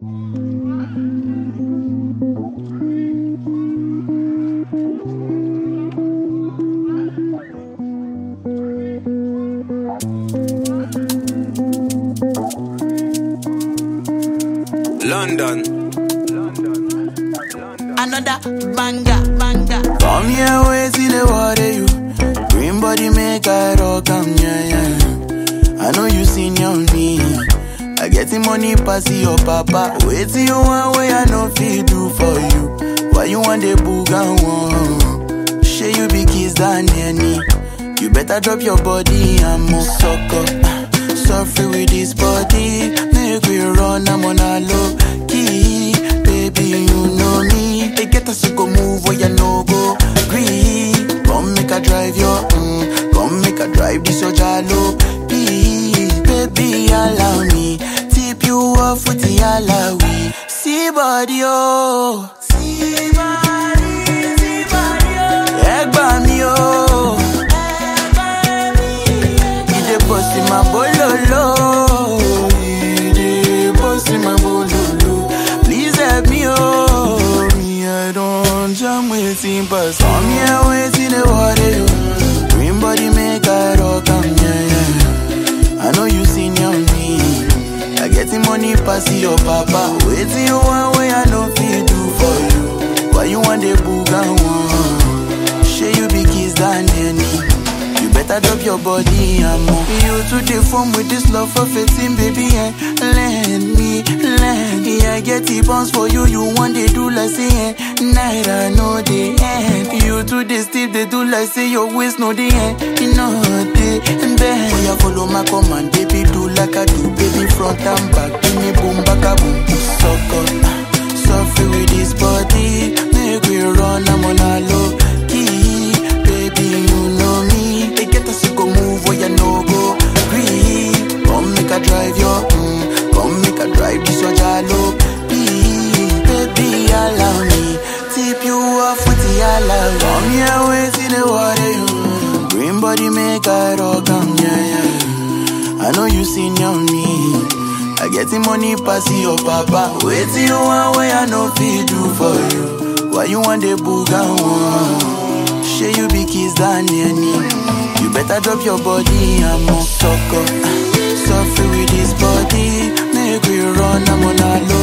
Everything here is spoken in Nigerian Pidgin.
London. Another banger. Come here, wait till the water you. Green body make I rock, yeah. I know you seen your me. I get the money pass your papa. Wait till you want way I no fit do for you. Why you want the boogan one? Share you be kiss than any. You better drop your body and move sucker. Suffer with this body. Make we run, I'm on a low key. Baby, you know me. They get us to go move where you no go. Green, come make a drive your come make a drive this your jalo. Please, baby, allow me. Tip you off with the alawi. See body, oh. See body, oh. Egg by me, oh. Ide post in my bololo. Ide post in my bololo. Please help me, oh. Me, I don't jam waiting, but some here waiting the water. Green body make I rock, yeah. I know you seen your me. I get the money pass your papa. Wait till you want way I no fit do for you. Why you want the boogan one? Share you be kiss than any. You better drop your body and move. You to the form with this love for fitting, baby, and lend me. Yeah, I get the bounce for you. You want they do like say night I know the end. You to the steep they do like say your waist know the end. You know the end. Oh yeah, follow my command, baby, do like I do, baby, front and back, give me boom, back a boom, sucker. Suffer with this body, make we run, I'm on a low key. Baby, you know me. They get us to go move where you no go. Green, come make a drive your come make a drive this your jalo. Please, baby, allow me. Tip you off with the alawi. Come here, wait in the water, you. Green body make I rock, yeah. I know you seen your me. I get the money pass your papa. Wait till you want way I no fit do for you. Why you want the boogan one? Share you be kiss than any. You better drop your body and move sucker. Suffer with this body. Make we run, I'm on a low